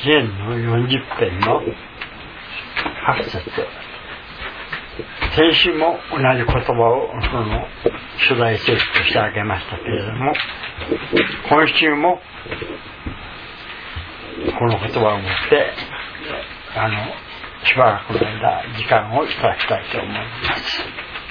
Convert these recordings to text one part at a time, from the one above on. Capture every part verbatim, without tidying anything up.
支援のよんじゅっぺんのはっさつ、先週も同じ言葉をその取材成功してあげましたけれども、今週もこの言葉を持ってあのしばらくの間時間をいただきたいと思います。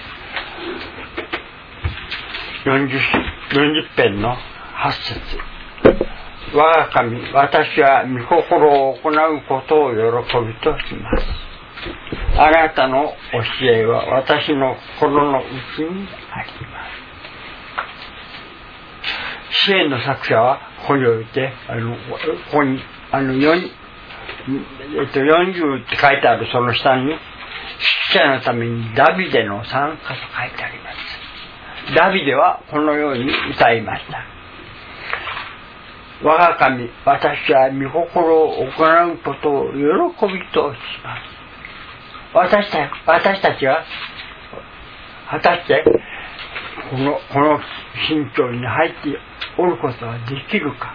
よんじゅっぺんのはっさつ、我が神、私は御心を行うことを喜びとします。あなたの教えは私の心の内にあります。支援の作者はここにおいて、あのここにあのよん、えっと、よんじゅうって書いてあるその下に、筆者のためにダビデの賛歌と書いてあります。ダビデはこのように歌いました。我が神、私は御心を行うことを喜びとします。私たち、私たちは果たしてこの、この心境に入っておることができるか。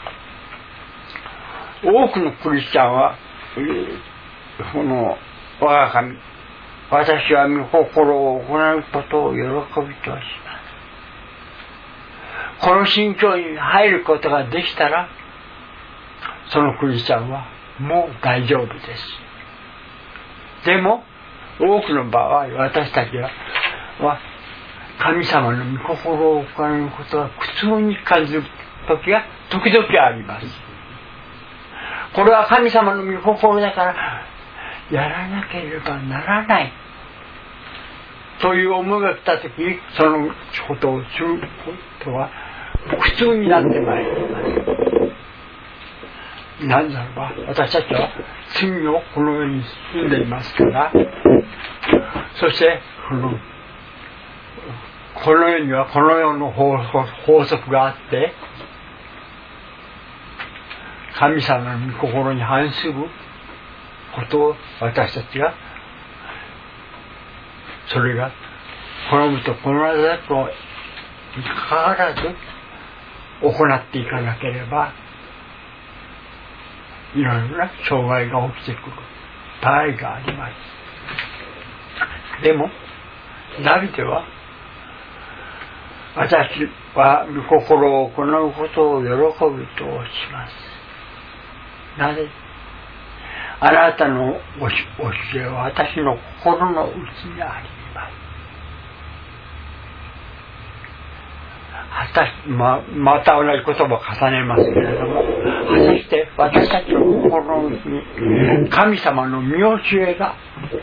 多くのクリスチャンはこの我が神、私は御心を行うことを喜びとします。この心境に入ることができたら、そのクリスチャンはもう大丈夫です。でも多くの場合、私たちは神様の御心を行うことが苦痛に感じる時が時々あります。これは神様の御心だからやらなければならないという思いが来た時に、そのことをすることは苦痛になってまいります。なぜならば、私たちは罪をこの世に住んでいますから、そしてこのこの世にはこの世の法則があって、神様の御心に反することを私たちが、それが好むと好まざるとにかかわらず行っていかなければ、いろいろな障害が起きてくる場合があります。でもダビデは、私は御心を行うことを喜びとします。なぜ？あなたの教えは私の心の内にあります。果たし ま, また同じ言葉を重ねますけれども、果たして私たちの心の内に神様の御教えが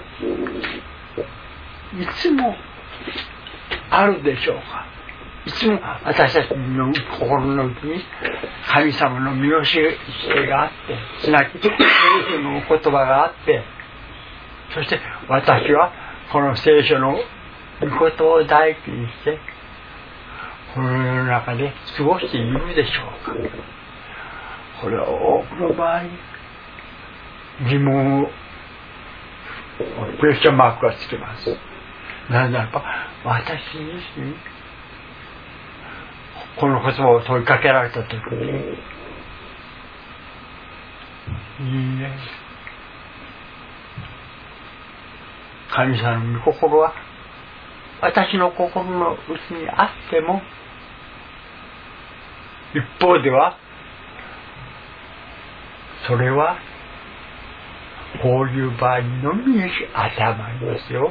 いつもあるでしょうか。いつも私たちの心の内に神様の御教えがあって、すなわち聖書のお言葉があって、そして私はこの聖書の御事を大事にしてこの世の中で過ごしているでしょうか。これは多くの場合疑問をクエスチョンマークがつけます。なぜならば、私自身この言葉を問いかけられたときに、いいえ、神様の御心は私の心の内にあっても、一方ではそれはこういう場合のみに当てはまりますよ。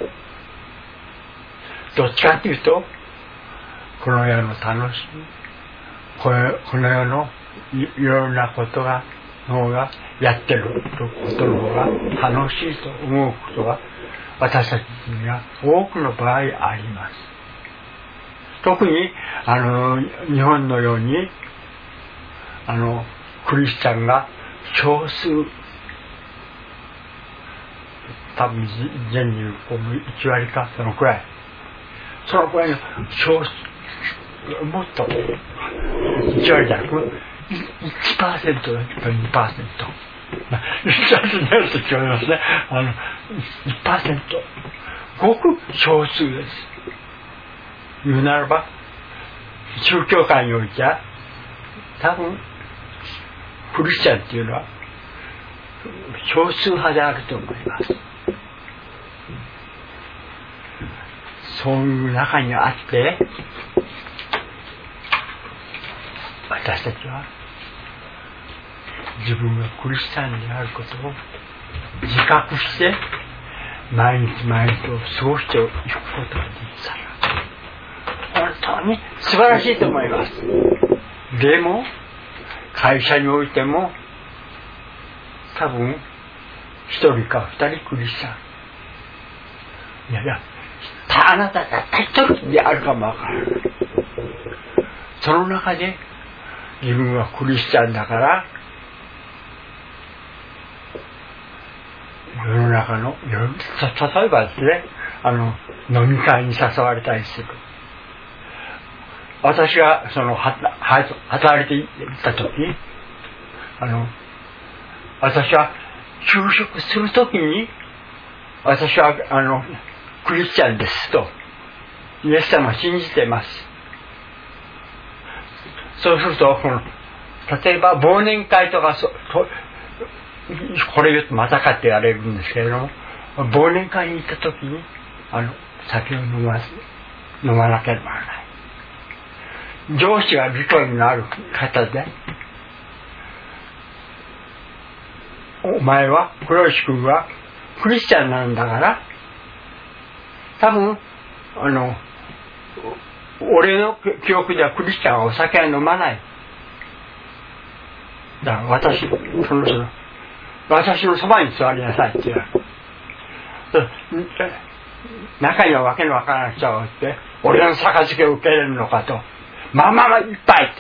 どっちかというと、この世の楽しみ、この、この世のいろんなことがのがやってることの方が楽しいと思うことが私たちには多くの場合あります。特にあの日本のようにあのクリスチャンが少数、多分全人口のいちわりかそのくらい、そのくらいの少数、もっといちわりじゃなく いちパーセント だと にパーセント、まあ、一冊になると違いますね。あの いちパーセント、ごく少数です。言うならば宗教界においては多分クリスチャンっていうのは少数派であると思います。そういう中にあって私たちは自分がクリスチャンであることを自覚して毎日毎日を過ごしていくことができたら本当に素晴らしいと思います。でも会社においても多分一人か二人クリスチャン、いやいやあなたが一人であるかもわからない。その中で自分はクリスチャンだから世の中の例えばですね、あの飲み会に誘われたりする。私がその働いていた時にあの私は就職する時に私はあのクリスチャンですとイエス様を信じています。そうするとこの例えば忘年会とかそこれ言うとまたかって言われるんですけれども、忘年会に行った時にあの酒を飲まず飲まなければならない。上司が理解のある方で、お前は黒石君はクリスチャンなんだから多分あの俺の記憶ではクリスチャンはお酒は飲まない。だから私その人の私のそばに座りなさいって言われる。中にはわけのわからない人がおって、俺の杯を受け入れるのかと、まあまあまあいっぱい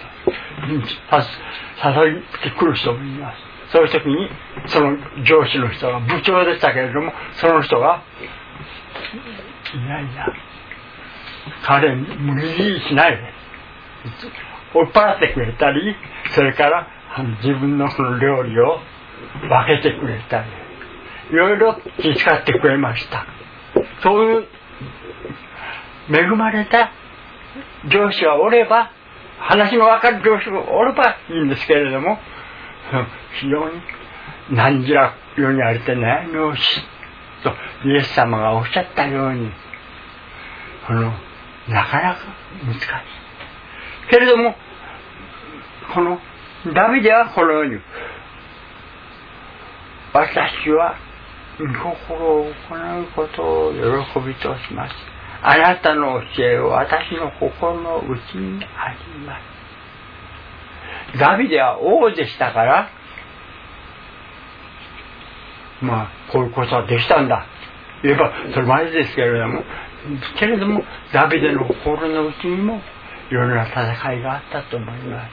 と誘ってくる人もいます。そういう時にその上司の人が部長でしたけれども、その人がいやいや彼に無理強いしないで追っ払ってくれたり、それから自分のその料理を分けてくれたりいろいろ気遣ってくれました。そういう恵まれた上司がおれば、話の分かる上司がおればいいんですけれども、非常に何時らようにあれてねよしとイエス様がおっしゃったようにこのなかなか難しいけれども、このダビデはこのように私は御心を行うことを喜びとします。あなたの教えを私の心の内にあります。ダビデは王でしたからまあこういうことはできたんだ言えばそれまでですけれどもけれどもダビデの心の内にもいろいろな戦いがあったと思います。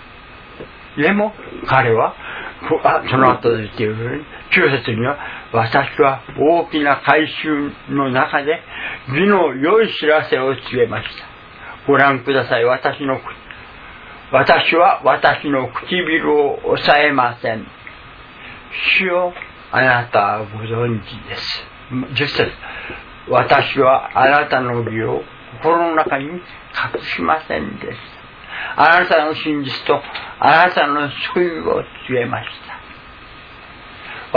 でも彼はあその後で言っているようにきゅう節には私は大きな改宗の中で義の良い知らせを告げました。ご覧ください。私の私は私の唇を抑えません。主よあなたはご存知です。じゅっ節私はあなたの義を心の中に隠しませんでした。あなたの真実とあなたの救いを告げました。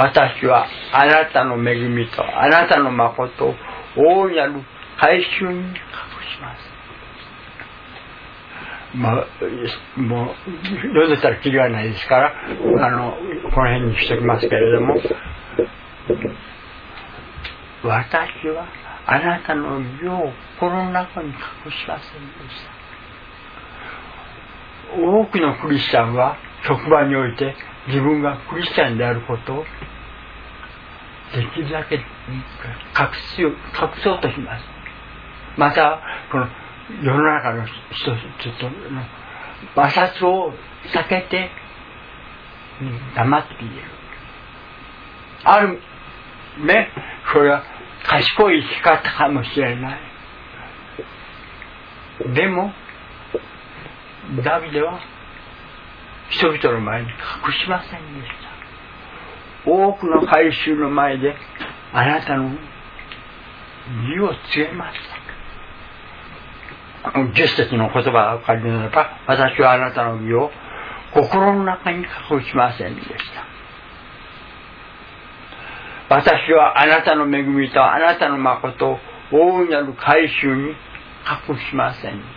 私はあなたの恵みとあなたの誠を大いなる改宗に隠します。まあ、もう読んでたらきりがないですからあのこの辺にしておきますけれども、私はあなたの義を心の中に隠しませんでした。多くのクリスチャンは職場において自分がクリスチャンであることをできるだけ隠すよ、隠そうとします。またこの世の中の人との摩擦を避けて黙っている。あるね、それは賢い生き方かもしれない。でもダビデは人々の前に隠しませんでした。多くの改宗の前であなたの義を告げました。じゅっ節の言葉が分かるならば、私はあなたの義を心の中に隠しませんでし私はあなたの恵みとあなたの誠を大いなる改宗に隠しませんでした。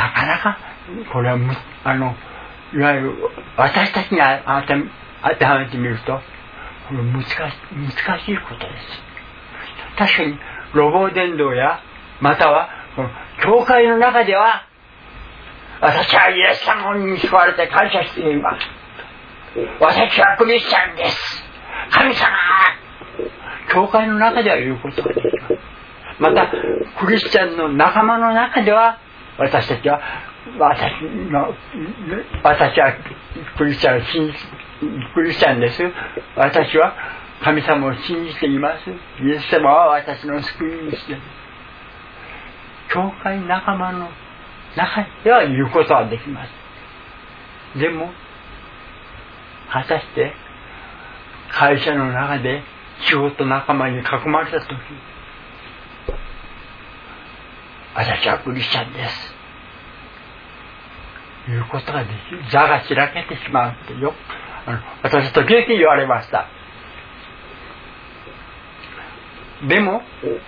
なかなかこれはむあのいわゆる私たちに当て、当てはめてみるとこれ難し、難しいことです。確かに路傍伝道やまたはこの教会の中では私はイエス様に救われて感謝しています。私はクリスチャンです。神様。教会の中では言うことができます。またクリスチャンの仲間の中では私たちは私の私はクリスチャンを信じクリスチャンです。私は神様を信じています。イエス様は私の救い主です。教会仲間の中では言うことはできます。でも果たして会社の中で仕事仲間に囲まれたとき、私はクリスチャンですいうことができる。座が開けてしまうってよあの私は時々言われました。でも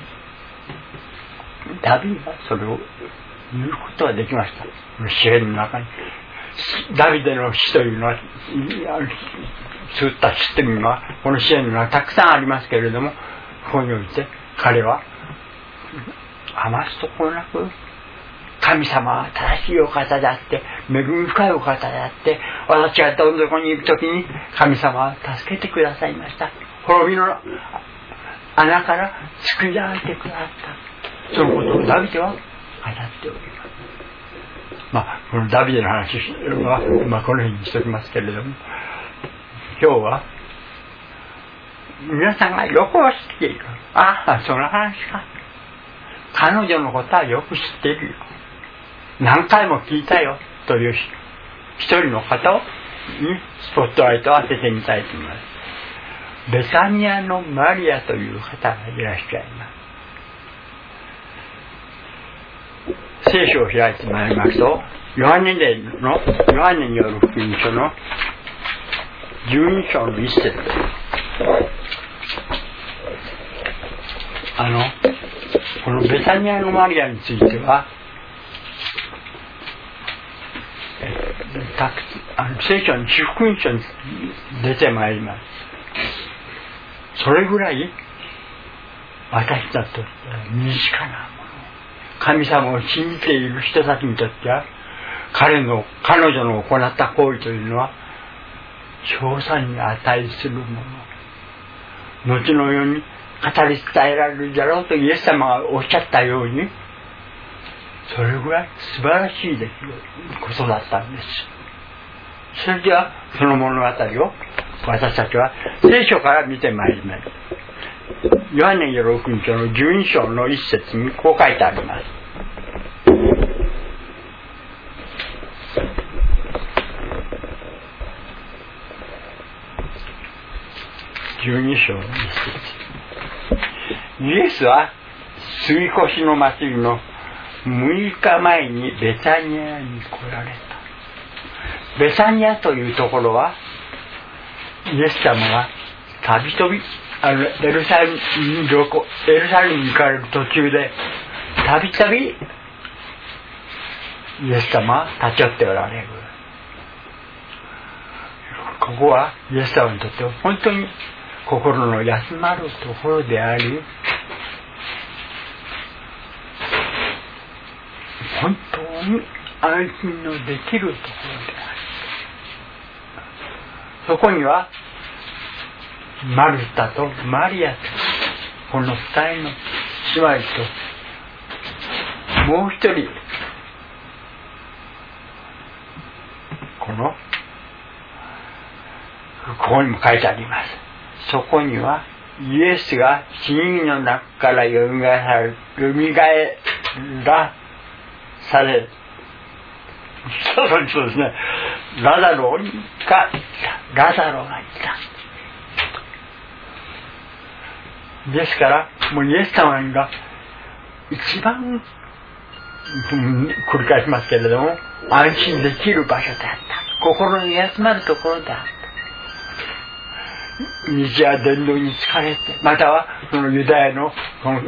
ダビデはそれを言うことができました。詩篇の中にダビデの詩というのはそういった詩というのはこの詩篇の中にたくさんありますけれども、ここにおいて彼は余すところなく神様は正しいお方であって恵み深いお方であって、私がどん底にいるときに神様は助けてくださいました。滅びの穴から救い出してくださった。そのことをダビデは語っております。まあこのダビデの話は、まあ、この辺にしときますけれども、今日は皆さんがよく知っている。ああ、その話か。彼女のことはよく知っているよ。何回も聞いたよという一人の方をにスポットライトを当ててみたいと思います。ベタニアのマリアという方がいらっしゃいます。聖書を開いてまいりますと、ヨハネ伝のヨハネによる福音書のじゅうに章の一節。あのこのベタニアのマリアについてはあの聖書の福音書に出てまいります。それぐらい私たちとっては身近なもの、神様を信じている人たちにとっては彼の彼女の行った行為というのは称賛に値するもの、後のように語り伝えられるだろうとイエス様がおっしゃったように、それぐらい素晴らしい出来事だったんです。それではその物語を私たちは聖書から見てまいります。ヨハネによる福音書のじゅうに章の一節にこう書いてあります。じゅうに章の一節。イエスは杉越の祭りのむいかまえにベタニアに来られた。ベタニアというところはイエス様がたびたびあのエルサレムに旅行エルサレムに行かれる途中でたびたびイエス様は立ち寄っておられる。ここはイエス様にとっては本当に心の休まるところであり、本当に安心のできるところである。そこにはマルタとマリアとこの二人の姉妹ともう一人このここにも書いてあります。そこにはイエスが死人の中からよみがえらされそうですね、ラザロがラザロがいた。ですからもうイエス様が一番繰り返しますけれども安心できる場所であった。心に休まるところであった。 日夜伝道に疲れて、またはそのユダヤのこの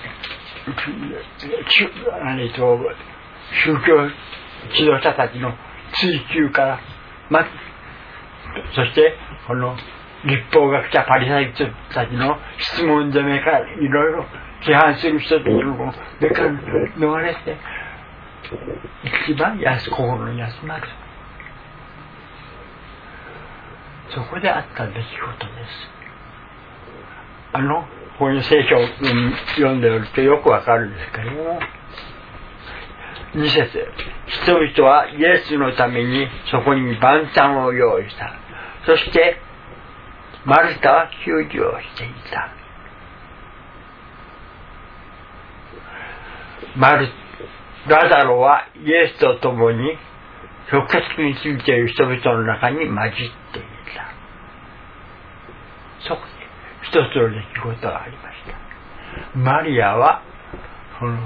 何と宗教指導者たちの追求から、ま、そしてこの立法学者パリサイ人たちの質問攻めからいろいろ批判する人たちの目から逃れて一番安心に休まる、そこであった出来事です。あのこういう聖書を読んでおるとよくわかるんですけれども、に節、人々はイエスのためにそこに晩餐を用意した。そしてマルタは給仕をしていた。マルラザロはイエスと共に直接についている人々の中に混じっていた。そこで一つの出来事がありました。マリアはその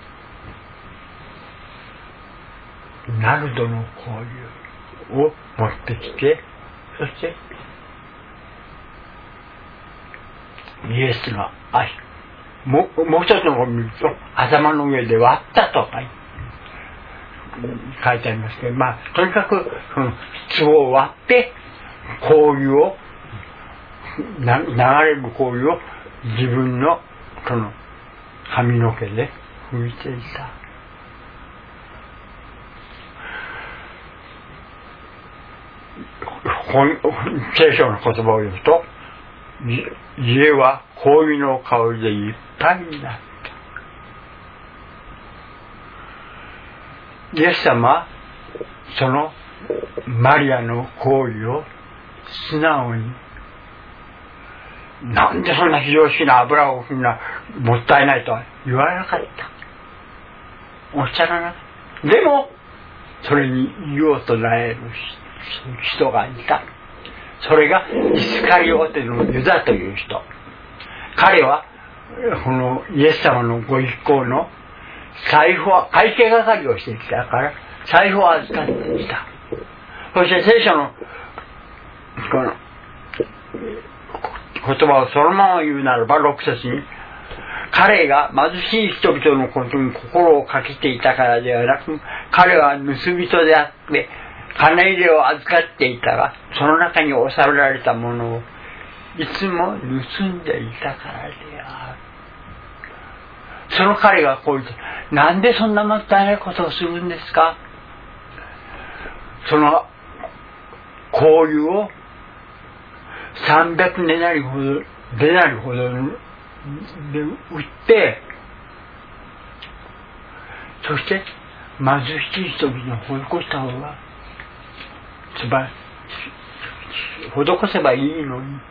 ナルドの香油を持ってきて、そしてイエスの足もう、もう一つの方を見ると頭の上で割ったとか書いてありますけど、まあとにかくその壺を割って香油をな流れる香油を自分のその髪の毛で拭いていた。聖書の言葉を言うと、家は香油の香りでいっぱいになった。イエス様はそのマリアの香油を素直に、なんでそんな非常識な油をそんなもったいないとは言わなかった、おっしゃらなかった。でもそれに言おうとなれる人がいた。それがイスカリオテのユダという人。彼はこのイエス様のご一行の財布は会計係をしてきたから財布を預かっていた。そして聖書のこの言葉をそのまま言うならばろく節に、彼が貧しい人々のことに心をかけていたからではなく、彼は盗人であって金入れを預かっていたが、その中に収められたものをいつも盗んでいたからである。その彼がこう言って、なんでそんなもったいないことをするんですか。その香油をさんびゃくデナリほどデナリほどで売って、そして貧しい人々を施した方がつば施せばいいのに、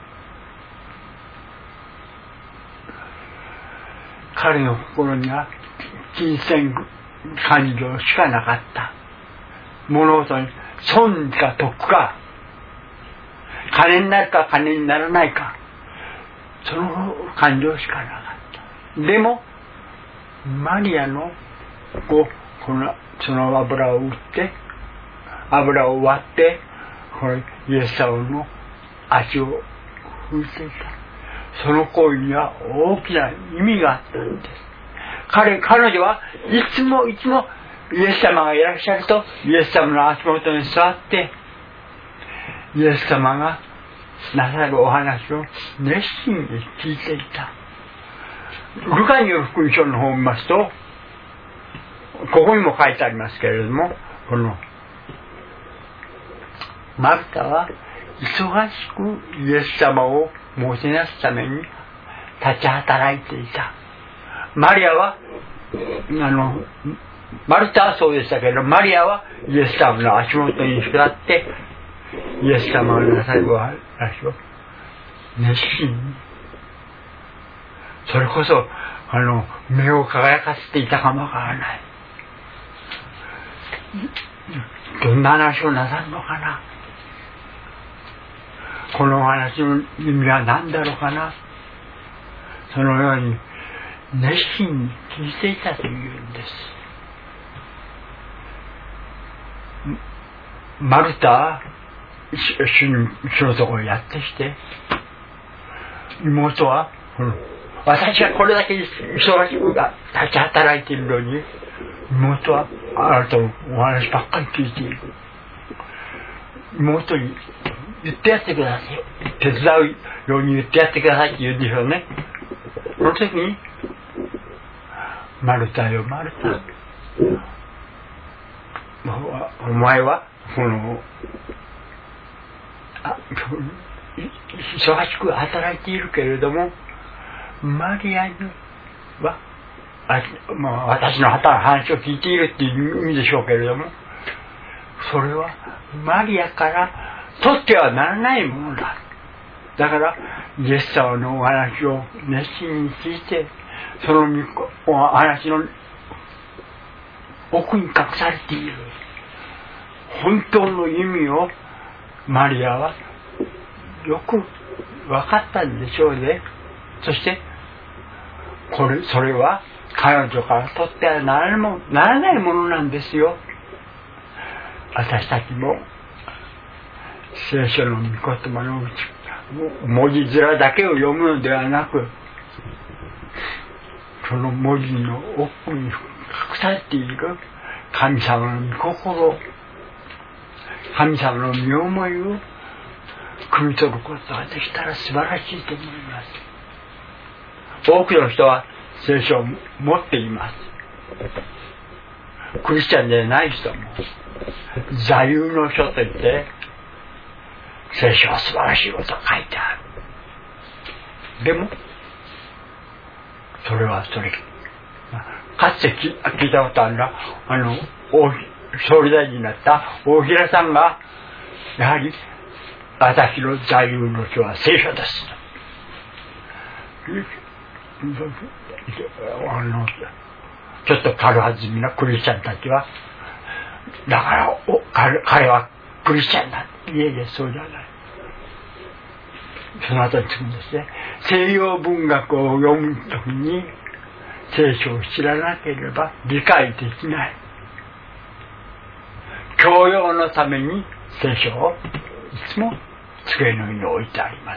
彼の心には金銭感情しかなかった。物事に損か得か、金になるか金にならないか、その感情しかなかった。でもマリアのこうこのその油を売って油を割ってこれイエス様の足を拭いていた。その行為には大きな意味があったんです。彼彼女はいつもいつもイエス様がいらっしゃるとイエス様の足元に座ってイエス様がなさるお話を熱心に聞いていた。ルカによる福音書の方を見ますと、ここにも書いてありますけれども、このマルタは忙しくイエス様をもてなすために立ち働いていた。マリアはあのマルタはそうでしたけど、マリアはイエス様の足元に座ってイエス様のなさるお話を熱心に、それこそあの目を輝かせていたかもわからない。どんな話をなさるのかな、このお話の意味は何だろうかな、そのように熱心に聞いていたというんです。マルタは主に主のところにやってきて、妹は、うん、私がこれだけ忙しく立ち働いているのに、妹はあなたのお話ばっかり聞いている。妹に言ってやってください。手伝うように言ってやってくださいって言うんでしょうね。その時に、マルタよマルタ、お前はこのあ忙しく働いているけれども、マリアにはあ、まあ、私の話を聞いているっていう意味でしょうけれども、それはマリアから取ってはならないものだ。だからイエス様のお話を熱心に聞いて、そのお話の奥に隠されている本当の意味をマリアはよく分かったんでしょうね。そしてこれそれは彼女から取ってはならないも、ならないものなんですよ。私たちも聖書の御言葉の文字面だけを読むのではなく、その文字の奥に隠されている神様の御心、神様の御思いを汲み取ることができたら素晴らしいと思います。多くの人は聖書を持っています。クリスチャンでない人も座右の書といって聖書は素晴らしいことが書いてある。でもそれはそれかつて聞いたことあるのは、あの総理大臣になった大平さんが、やはり私の座右の書は聖書ですあのちょっと軽はずみなクリスチャンたちは、だからお 彼, 彼はクリスチャンだ。いえいえ、そうじゃない。その後につくんですね。西洋文学を読むときに聖書を知らなければ理解できない。教養のために聖書をいつも机の上に置いてあります。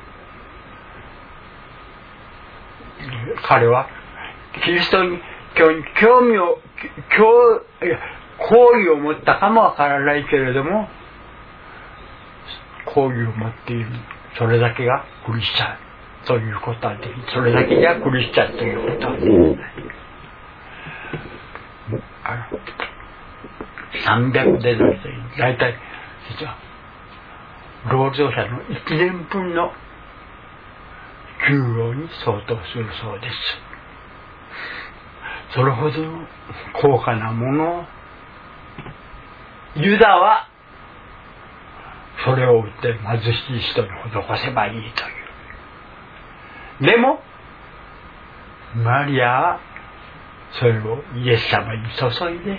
彼はキリストに興味を好意を持ったかもわからないけれども、好意を持っている、それだけがクリスチャンということはできない。それだけがクリスチャンということはできない。あのさんびゃくデナリという大体実は労働者のいちねんぶんの給料に相当するそうです。それほどの高価なものをユダはそれを売って貧しい人に施せばいいという。でもマリアはそれをイエス様に注いで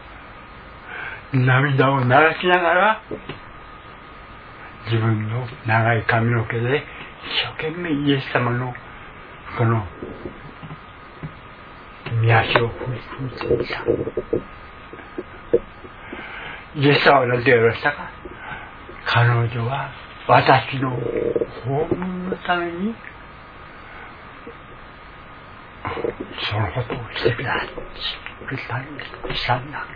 涙を流しながら自分の長い髪の毛で一生懸命イエス様のこの御足を踏みつけた。イエス様は何て言われましたか。彼女は私の訪問のためにそのことをしてくれたんだ。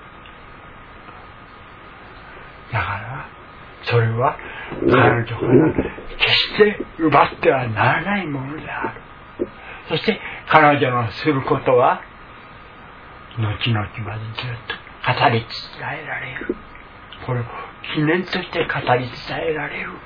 だからそれは彼女から決して奪ってはならないものである。そして彼女のすることは後々までずっと語り伝えられる。これを記念として語り伝えられる。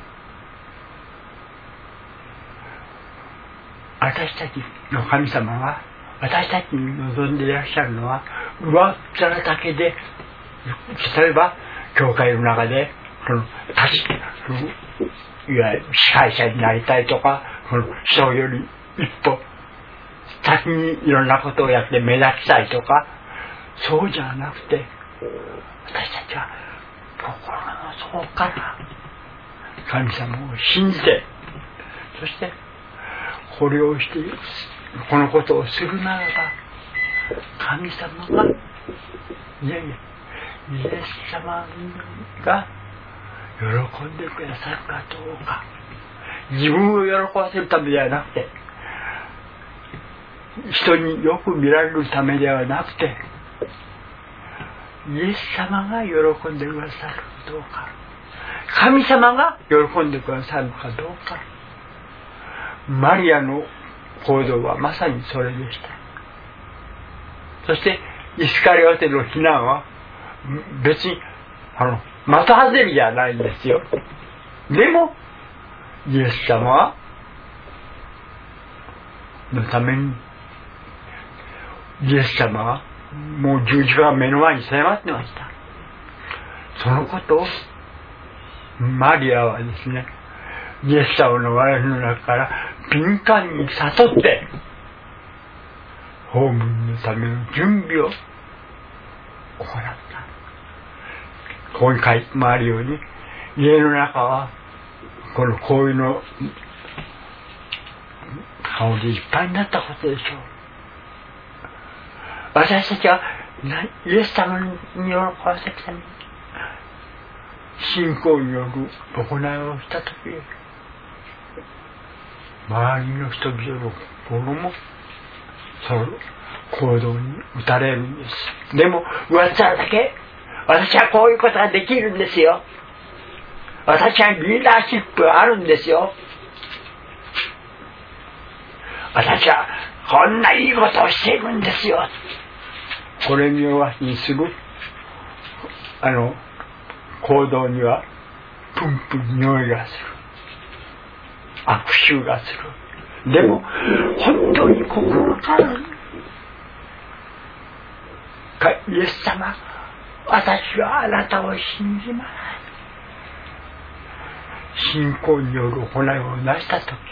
私たちの神様は私たちに望んでいらっしゃるのは上っ面だけで、例えば教会の中でこの立ちいわゆる支配者になりたいとか、この人より一歩先にいろんなことをやって目立ちたいとか、そうじゃなくて私たちは心の底から神様を信じて、そしてこれをしてこのことをするならば神様がいやいやイエス様が喜んでくださるかどうか、自分を喜ばせるためではなくて、人によく見られるためではなくて、イエス様が喜んでくださるかどうか、神様が喜んでくださるかどうか。マリアの行動はまさにそれでした。そしてイスカリオテの避難は別にあの的外れじゃないんですよ。でもイエス様のために、イエス様はもう十字架が目の前に迫ってました。そのことをマリアはですね、イエス様の我々の中から敏感に悟って葬りのための準備を行った。ここに書いてもあるように、家の中はこの氷の顔でいっぱいになったことでしょう。私たちはイエス様に喜ばせるために信仰による行いをしたとき、周りの人々の心もその行動に打たれるんです。でも上っ面だけ、私はこういうことができるんですよ、私はリーダーシップがあるんですよ、私はこんないいことをしているんですよ、これに弱しにするあの行動にはプンプン匂いがする、悪臭がする。でも本当に心からイエス様、私はあなたを信じます。信仰による行いをなしたとき、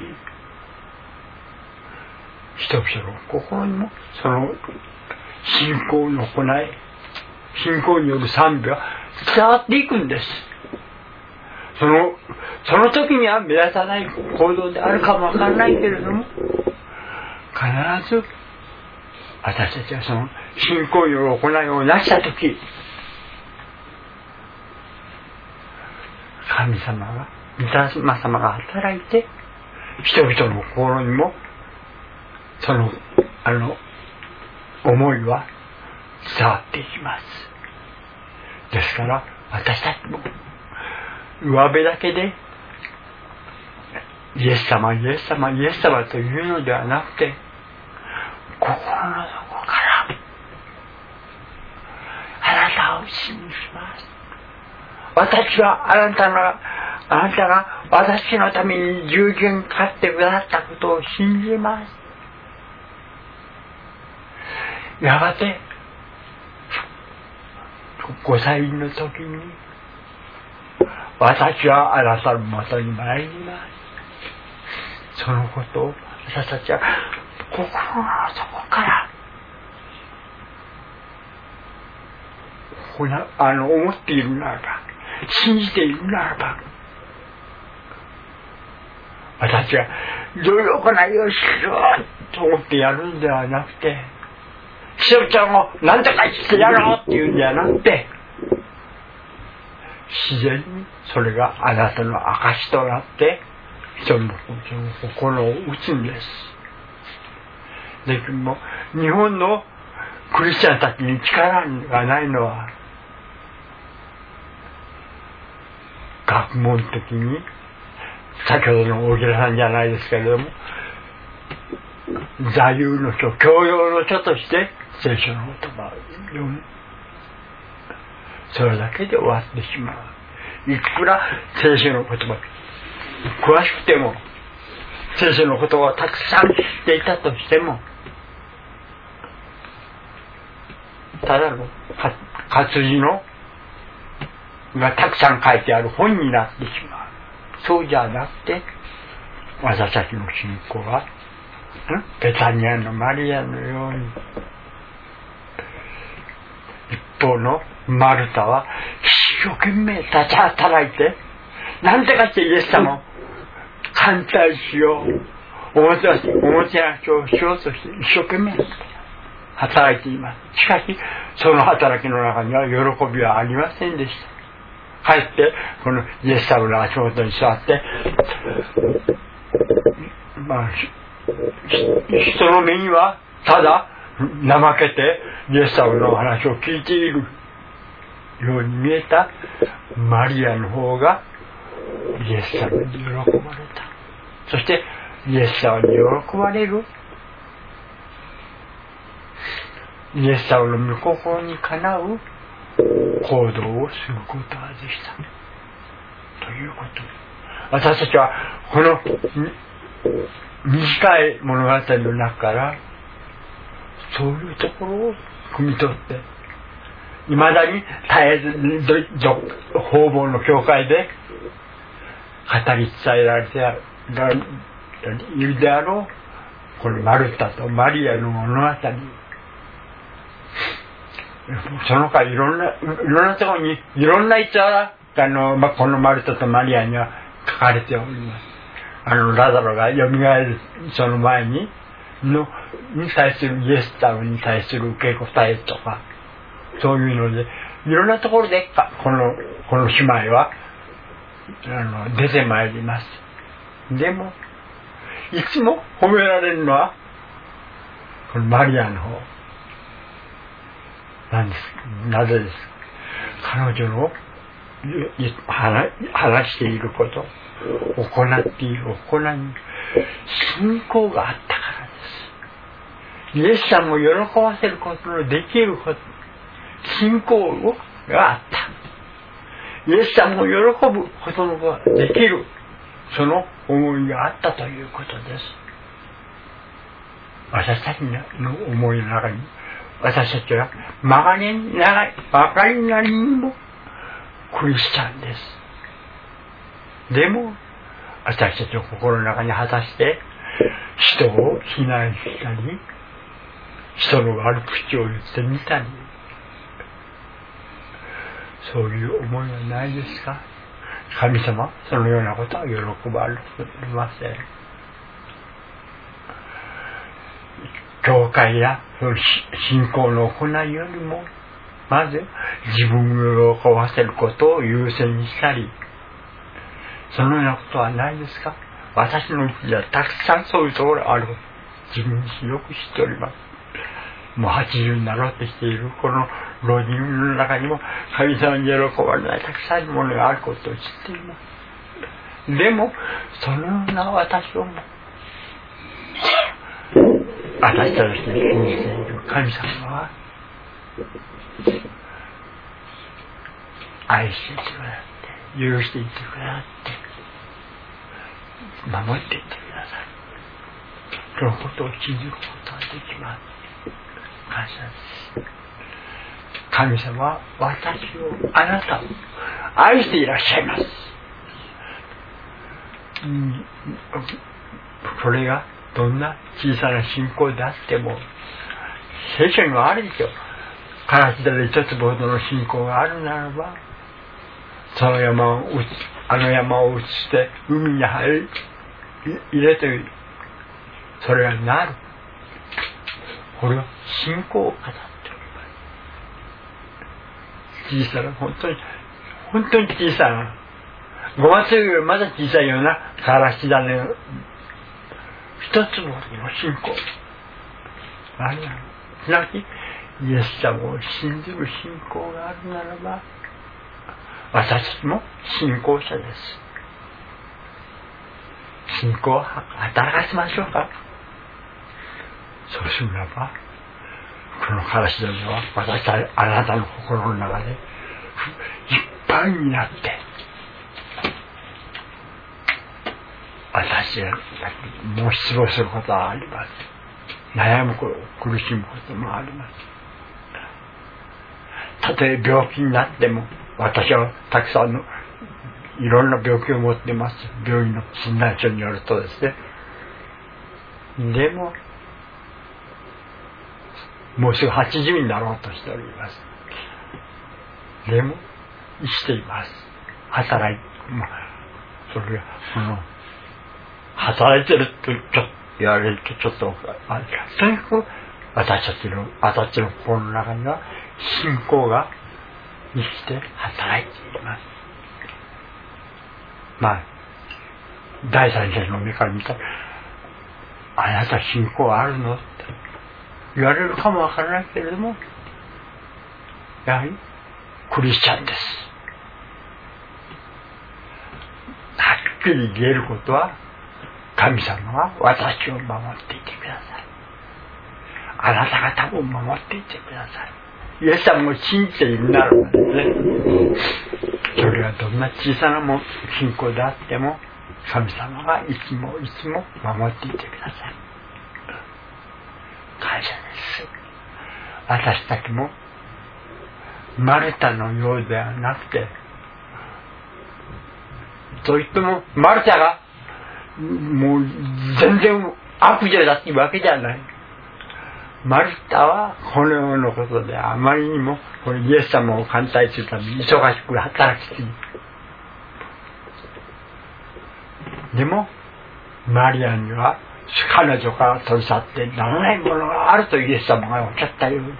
人々の心にもその信仰の行い、信仰による賛美は伝わっていくんです。そのその時には目立たない行動であるかもわからないけれども、必ず私たちはその信仰による行いをなした時、神様が、御霊様が働いて、人々の心にもそのあの思いは伝わっていきます。ですから私たちも上辺だけでイエス様イエス様イエス様というのではなくて、心の底からあなたを信じます。私はあなたのあなたが私のために十字架にかかってくださったことを信じます。やがてごさいの時に私はあなたのもとに参ります。そのことを私たちは心の底からあの思っているならば、信じているならば、私は良い行いをしようと思ってやるんではなくて、人々を何とかしてやろうっていうんではなくて、自然にそれがあなたの証となって人の心を打つんです。でも日本のクリスチャンたちに力がないのは、学問的に先ほどの大平さんじゃないですけれども、座右の書、教養の書として聖書の言葉を読む、それだけで終わってしまう。いくら聖書の言葉詳しくても、聖書の言葉をたくさん知っていたとしても、ただの活字のがたくさん書いてある本になってしまう。そうじゃなくて、私たちの信仰はベタニアのマリアのように、一方のマルタは一生懸命立ち働いて、なんとかしてイエス様を歓待しよう、おもてなし、おもてなしをしようとして一生懸命働いています。しかしその働きの中には喜びはありませんでした。 帰ってこのイエス様の足元に座って、まあ人の目にはただ怠けてイエス様の話を聞いているように見えたマリアの方がイエス様に喜ばれた。そしてイエス様に喜ばれるイエス様の御心にかなう行動をすることができたということ。私たちはこの短い物語の中からそういうところを汲み取っていまだに絶えず方々の教会で語り伝えられているであろうこのマルタとマリアの物語、その他いろんないろんなところにいろんな逸話があの、まあ、このマルタとマリアには書かれております。あのラザロがよみがえるその前にのに対するイエス様に対する受け答えとかそういうのでいろんなところでこのこの姉妹はあの出てまいります。でもいつも褒められるのはこのマリアの方なんです。なぜですか。彼女の話していること行っている行いに信仰があったからです。イエス様を喜ばせることのできること信仰があった。イエス様を喜ぶことができるその思いがあったということです。私たちの思いの中に私たちは長年長いばかりなりにもクリスチャンです。でも私たちの心の中に果たして人を非難したり人の悪口を言ってみたりそういう思いはないですか。神様そのようなことは喜ばれません。教会や信仰の行いよりもまず自分を喜ばせることを優先にしたりそのようなことはないですか。私のうちにはたくさんそういうところがある。自分自身よく知っております。もうはちじゅうになろうとしているこの老人の中にも神様に喜ばれないたくさんのものがあることを知っています。でもそのような私をも私たちに信じている神様は愛していてくださって許していてくださって守っていてください。そのことを信じることができます。感謝です。神様は私をあなたを愛していらっしゃいます。うん、それがどんな小さな信仰であっても聖書にはあるでしょう。からしで一つほどの信仰があるならばその山を打ちあの山を移して海に入り入れてそれがなる。これは信仰を語っております。小さな本当に本当に小さなごまつよりまだ小さいようなからし種の一つもの信仰あるならすなわちイエス様を信じる信仰があるならば私たちも信仰者です。信仰を働かせましょうか。そうするならばこのからし種は私たちあなたの心の中でいっぱいになって私がもう失望することはあります。悩むこと苦しむこともあります。たとえ病気になっても私はたくさんのいろんな病気を持っています。病院の診断書によるとですね。でももうすぐはちじゅうになろうとしております。でも生きています。働いて、まあ、それがその働いてるとちょっと言われるとちょっとあとにかく私たちの私たちの心の中には信仰が生きて働いています。 まあ第三者の目から見たら「あなた信仰あるの?」って言われるかもわからないけれども、やはりクリスチャンです。はっきり言えることは、神様は私を守っていてください。あなた方も守っていてください。イエス様を信じているならばですね、それはどんな小さなも信仰であっても、神様がいつもいつも守っていてください。感謝です。私たちもマルタのようではなくて、といってもマルタがもう全然悪女だっていうわけではない。マルタはこのようなことであまりにもこのイエス様を歓待するために忙しく働きすぎ。でもマリアには彼女から取り去ってならないものがあるとイエス様がおっしゃったように、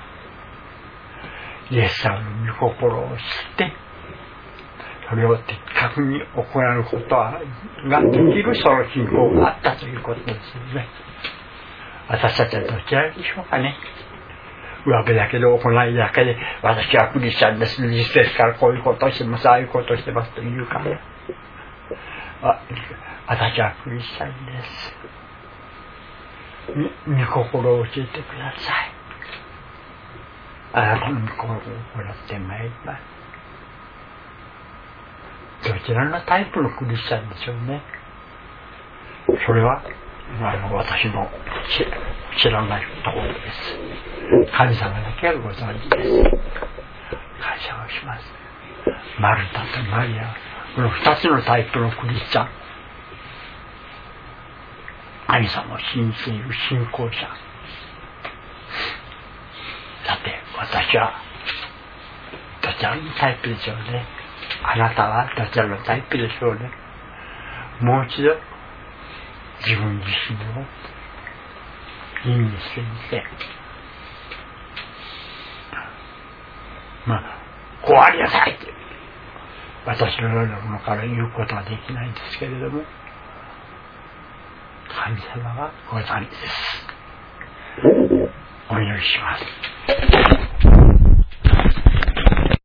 イエス様の御心を知ってそれを的確に行うことができるその信仰があったということですよね。私たちはどちらでしょうかね。上辺だけで行いだけで私はクリスチャンです、実ですからこういうことをしてます、ああいうことをしてますというかね、あ私はクリスチャンです、御心を教えてください、あなたの御心を行ってまいります。どちらのタイプのクリスチャンでしょうね。それはあの私の知らないところです。神様だけはご存知です。感謝をします。マルタとマリア、この二つのタイプのクリスチャン、神様を信じている信仰者。さて私はどちらのタイプでしょうね。あなたはどちらのタイプでしょうね。もう一度自分自身を吟味してみて、まあこうありなさいって私のようなものから言うことはできないんですけれども、神様がご存知です。お祈りします。